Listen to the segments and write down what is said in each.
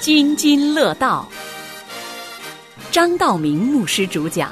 津津乐道，张道明牧师主讲。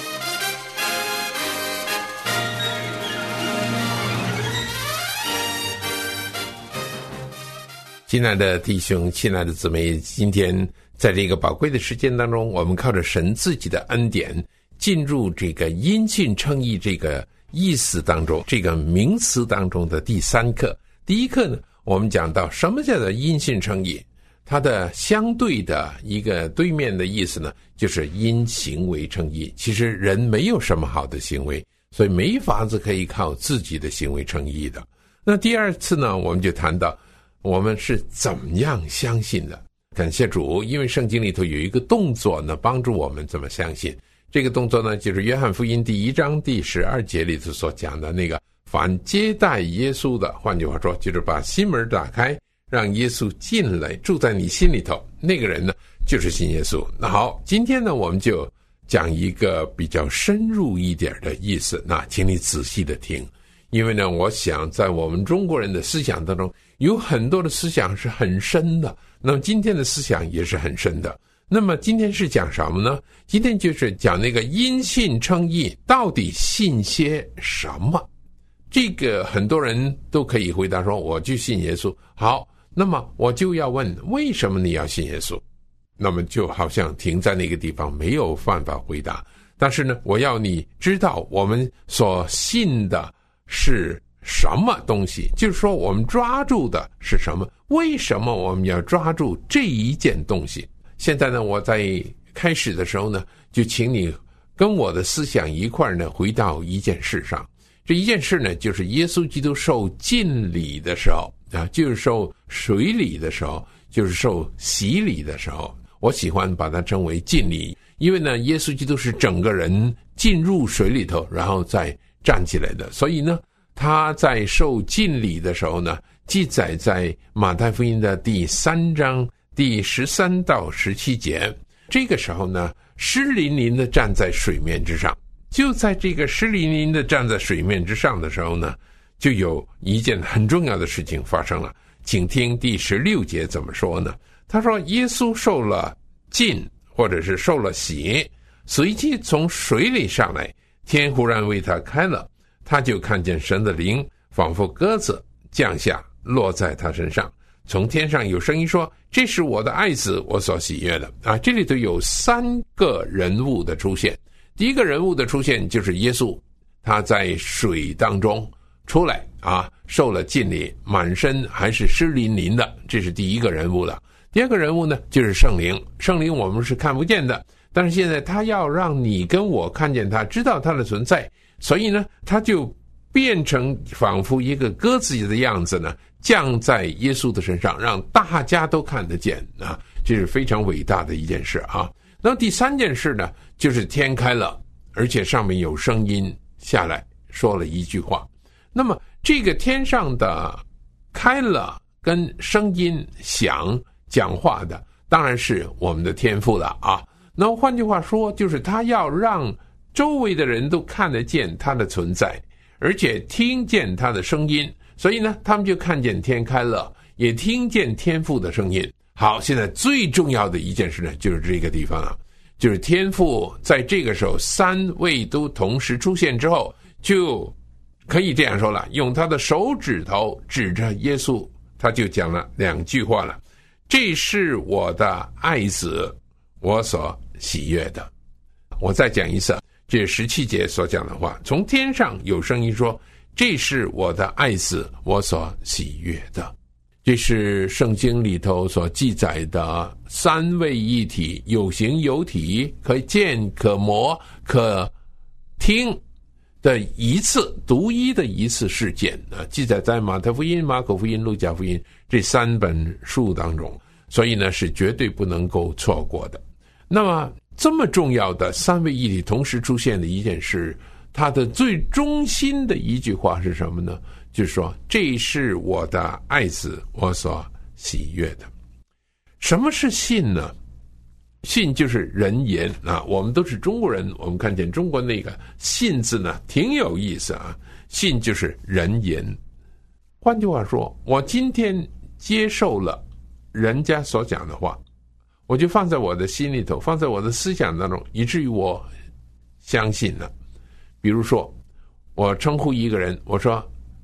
亲爱的弟兄，亲爱的姊妹，今天在这个宝贵的时间当中，我们靠着神自己的恩典，进入这个因信称义这个意思当中，这个名词当中的第三课。第一课呢，我们讲到什么叫做因信称义，它的相对的一个对面的意思呢，就是因行为称义。其实人没有什么好的行为，所以没法子可以靠自己的行为称义的。那第二次呢，我们就谈到我们是怎么样相信的。感谢主，因为圣经里头有一个动作呢，帮助我们怎么相信。这个动作呢，就是约翰福音第1章第12节里头所讲的那个，凡接待耶稣的，换句话说，就是把心门打开，让耶稣进来住在你心里头，那个人呢，就是信耶稣。那好，今天呢，我们就讲一个比较深入一点的意思，那请你仔细的听。因为呢，我想在我们中国人的思想当中，有很多的思想是很深的，那么今天的思想也是很深的。那么今天是讲什么呢？今天就是讲那个因信称义到底信些什么。这个很多人都可以回答说，我就信耶稣。好，那么我就要问，为什么你要信耶稣？那么就好像停在那个地方，没有办法回答。但是呢，我要你知道我们所信的是什么东西，就是说我们抓住的是什么，为什么我们要抓住这一件东西。现在呢，我在开始的时候呢，就请你跟我的思想一块呢，回到一件事上。这一件事呢，就是耶稣基督受浸礼的时候啊，就是受水礼的时候，就是受洗礼的时候。我喜欢把它称为浸礼，因为呢，耶稣基督是整个人进入水里头，然后再站起来的。所以呢，他在受浸礼的时候呢，记载在马太福音的第3章第13到17节。这个时候呢，湿淋淋的站在水面之上。就在这个湿淋淋的站在水面之上的时候呢，就有一件很重要的事情发生了。请听第16节怎么说呢？他说，耶稣受了浸，或者是受了洗，随即从水里上来，天忽然为他开了，他就看见神的灵仿佛鸽子降下，落在他身上。从天上有声音说，这是我的爱子，我所喜悦的。这里头有3个人物的出现。第一个人物的出现就是耶稣，他在水当中出来受了浸礼，满身还是湿淋淋的，这是第一个人物了。第二个人物呢，就是圣灵。圣灵我们是看不见的，但是现在他要让你跟我看见他，知道他的存在，所以呢，他就变成仿佛一个鸽子的样子呢，降在耶稣的身上，让大家都看得见这是非常伟大的一件事那么第3件事呢，就是天开了，而且上面有声音下来说了一句话。那么这个天上的开了跟声音响讲话的，当然是我们的天父了那么换句话说，就是他要让周围的人都看得见他的存在，而且听见他的声音，所以呢，他们就看见天开了，也听见天父的声音。好，现在最重要的一件事呢，就是这个地方就是天父在这个时候3位都同时出现之后，就可以这样说了，用他的手指头指着耶稣，他就讲了2句话了，这是我的爱子，我所喜悦的。我再讲一次，这17节所讲的话，从天上有声音说，这是我的爱子，我所喜悦的。这是圣经里头所记载的3位一体，有形有体，可见可摸可听的一次独一的一次事件记载在马太福音、马可福音、路加福音这3本书当中，所以呢是绝对不能够错过的。那么这么重要的3位一体同时出现的一件事，它的最中心的一句话是什么呢？就是说，这是我的爱子，我所喜悦的。什么是信呢？信就是人言我们都是中国人，我们看见中国那个信字呢，挺有意思信就是人言。换句话说，我今天接受了人家所讲的话， 我就放在我的心里头，放在我的思想当中，以至于我相信了。比如说我称呼一个人，我说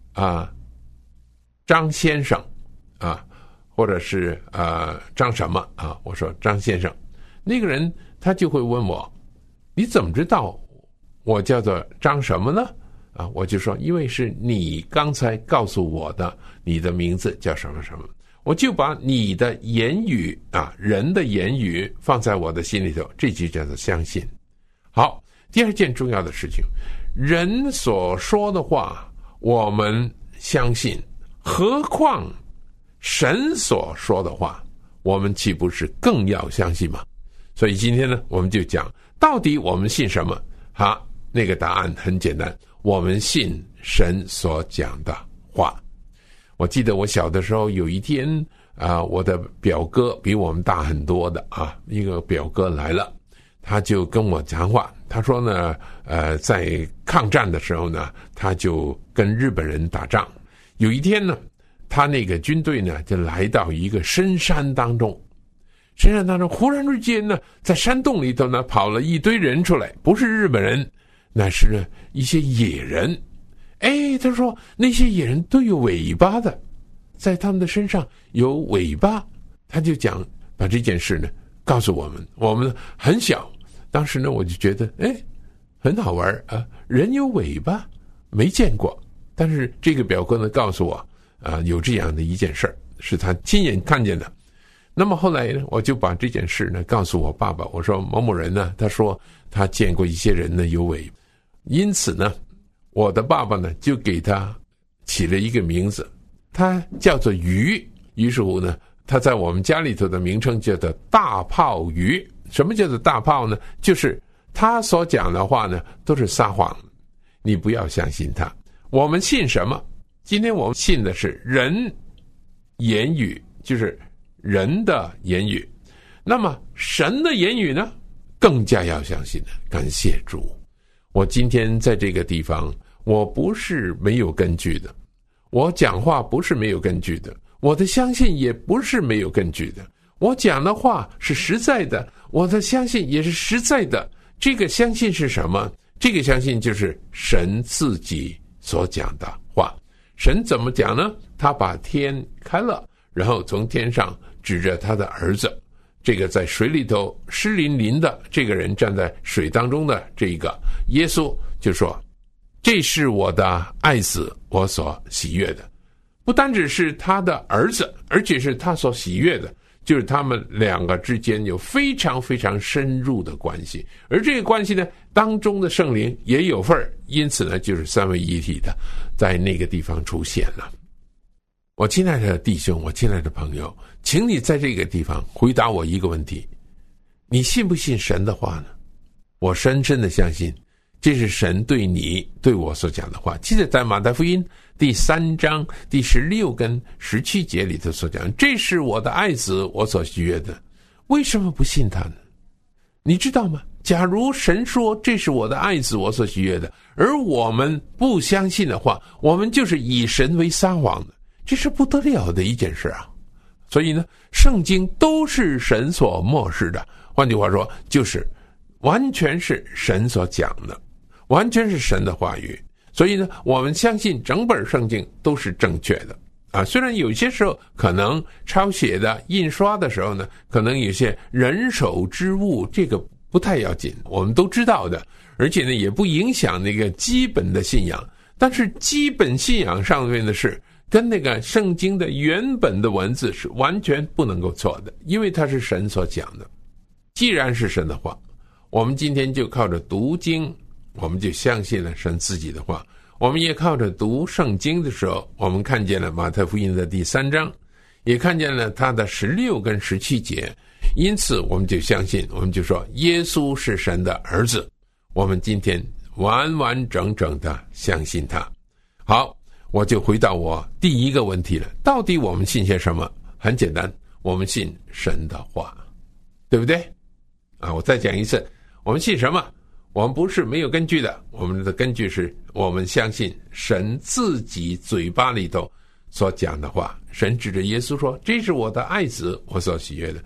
张先生或者是张什么我说张先生，那个人他就会问我，你怎么知道我叫做张什么呢？我就说因为是你刚才告诉我的，你的名字叫什么什么，我就把你的言语人的言语放在我的心里头，这就叫做相信。好，第二件重要的事情，人所说的话我们相信，何况神所说的话，我们岂不是更要相信吗？所以今天呢，我们就讲到底我们信什么。那个答案很简单，我们信神所讲的话。我记得我小的时候有一天我的表哥比我们大很多的一个表哥来了，他就跟我讲话，他说呢在抗战的时候呢，他就跟日本人打仗。有一天呢，他那个军队呢就来到一个深山当中，忽然之间呢，在山洞里头呢跑了一堆人出来，不是日本人，那是一些野人。他说那些野人都有尾巴的，在他们的身上有尾巴。他就讲把这件事呢告诉我们，我们很小，当时呢我就觉得很好玩人有尾巴没见过，但是这个表哥呢告诉我有这样的一件事，是他亲眼看见的。那么后来呢，我就把这件事呢告诉我爸爸，我说某某人呢，他说他见过一些人呢有尾，因此呢我的爸爸呢就给他起了一个名字，他叫做鱼。于是乎呢，他在我们家里头的名称叫做大炮鱼。什么叫做大炮呢？就是他所讲的话呢都是撒谎，你不要相信他。我们信什么？今天我们信的是人言语，就是人的言语。那么神的言语呢，更加要相信的。感谢主，我今天在这个地方，我不是没有根据的，我讲话不是没有根据的，我的相信也不是没有根据的，我讲的话是实在的，我的相信也是实在的。这个相信是什么？这个相信就是神自己所讲的话。神怎么讲呢？他把天开了，然后从天上指着他的儿子，这个在水里头湿淋淋的这个人，站在水当中的这个耶稣就说，这是我的爱子，我所喜悦的。不单只是他的儿子，而且是他所喜悦的，就是他们两个之间有非常非常深入的关系。而这个关系呢，当中的圣灵也有份儿，因此呢就是三位一体的在那个地方出现了。我亲爱的弟兄，我亲爱的朋友，请你在这个地方回答我一个问题，你信不信神的话呢？我深深的相信这是神对你对我所讲的话。记得在马太福音第3章第16跟17节里头所讲，这是我的爱子，我所喜悦的。为什么不信他呢？你知道吗？假如神说这是我的爱子，我所喜悦的，而我们不相信的话，我们就是以神为撒谎的，这是不得了的一件事啊。所以呢，圣经都是神所默示的，换句话说，就是完全是神所讲的，完全是神的话语。所以呢，我们相信整本圣经都是正确的虽然有些时候可能抄写的印刷的时候呢，可能有些人手之误，这个不太要紧，我们都知道的，而且呢也不影响那个基本的信仰。但是基本信仰上面的事跟那个圣经的原本的文字是完全不能够错的，因为它是神所讲的。既然是神的话，我们今天就靠着读经，我们就相信了神自己的话。我们也靠着读圣经的时候，我们看见了马太福音的第3章，也看见了他的16跟17节，因此我们就相信，我们就说耶稣是神的儿子，我们今天完完整整的相信他。好，我就回到我第一个问题了，到底我们信些什么？很简单，我们信神的话，对不对我再讲一次，我们信什么？我们不是没有根据的，我们的根据是我们相信神自己嘴巴里头所讲的话。神指着耶稣说，这是我的爱子，我所喜悦的。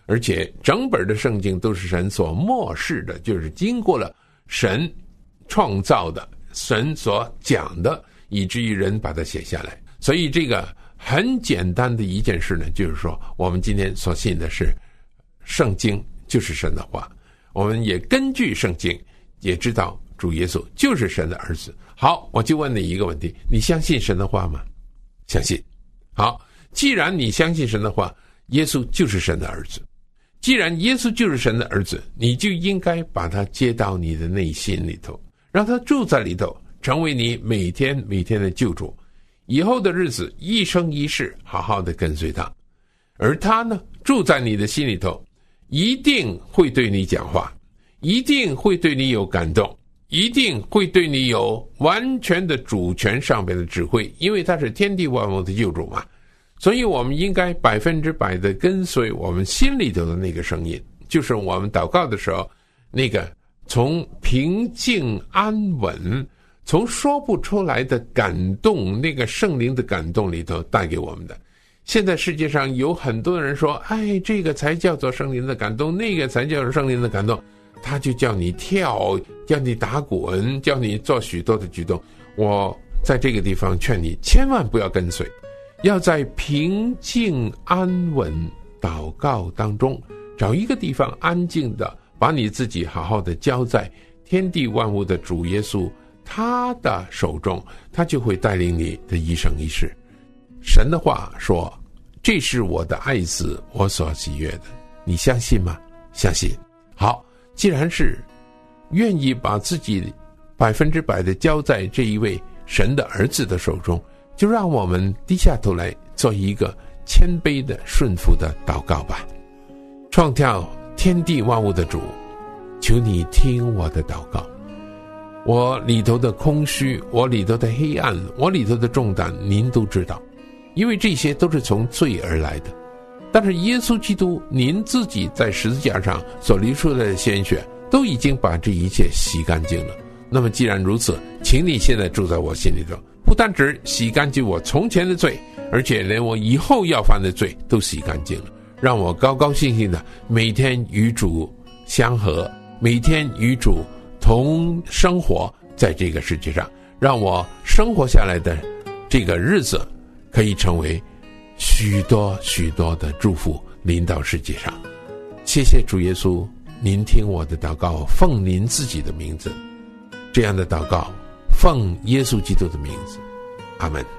而且整本的圣经都是神所默示的，就是经过了神创造的，神所讲的，以至于人把它写下来。所以这个很简单的一件事呢，就是说我们今天所信的是圣经就是神的话，我们也根据圣经也知道主耶稣就是神的儿子。好，我就问你一个问题，你相信神的话吗？相信。好，既然你相信神的话，耶稣就是神的儿子，既然耶稣就是神的儿子，你就应该把他接到你的内心里头，让他住在里头，成为你每天的救主。以后的日子一生一世好好的跟随他，而他呢，住在你的心里头，一定会对你讲话，一定会对你有感动，一定会对你有完全的主权上面的指挥，因为他是天地万物的救主嘛。所以我们应该100%的跟随我们心里头的那个声音，就是我们祷告的时候，那个从平静安稳，从说不出来的感动，那个圣灵的感动里头带给我们的。现在世界上有很多人说，哎，这个才叫做圣灵的感动，那个才叫做圣灵的感动，他就叫你跳，叫你打滚，叫你做许多的举动。我在这个地方劝你千万不要跟随，要在平静安稳祷告当中，找一个地方安静的把你自己好好的交在天地万物的主耶稣他的手中，他就会带领你的一生一世。神的话说，这是我的爱子，我所喜悦的，你相信吗？相信。好，既然是愿意把自己100%的交在这一位神的儿子的手中，就让我们低下头来做一个谦卑的顺服的祷告吧。创造天地万物的主，求你听我的祷告，我里头的空虚，我里头的黑暗，我里头的重担，您都知道，因为这些都是从罪而来的。但是耶稣基督您自己在十字架上所流出来的鲜血都已经把这一切洗干净了。那么既然如此，请你现在住在我心里头，不单只洗干净我从前的罪，而且连我以后要犯的罪都洗干净了，让我高高兴兴的每天与主相合，每天与主同生活在这个世界上，让我生活下来的这个日子可以成为许多许多的祝福临到世界上。谢谢主耶稣，您听我的祷告，奉您自己的名字，这样的祷告奉耶稣基督的名字，阿们。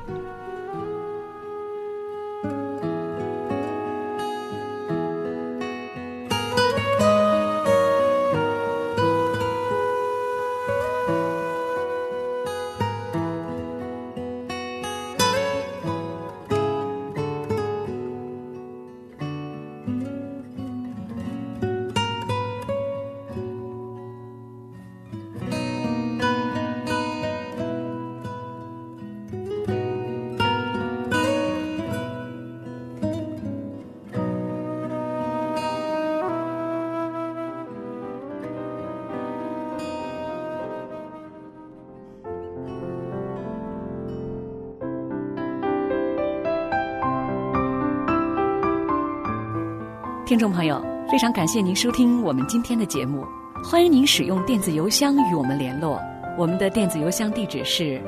听众朋友，非常感谢您收听我们今天的节目，欢迎您使用电子邮箱与我们联络。我们的电子邮箱地址是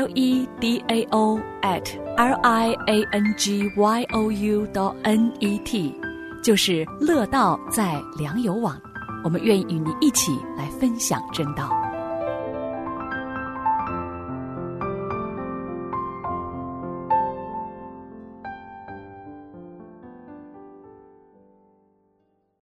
ledao@liangyou.net， 就是乐道在良友网。我们愿意与你一起来分享真道。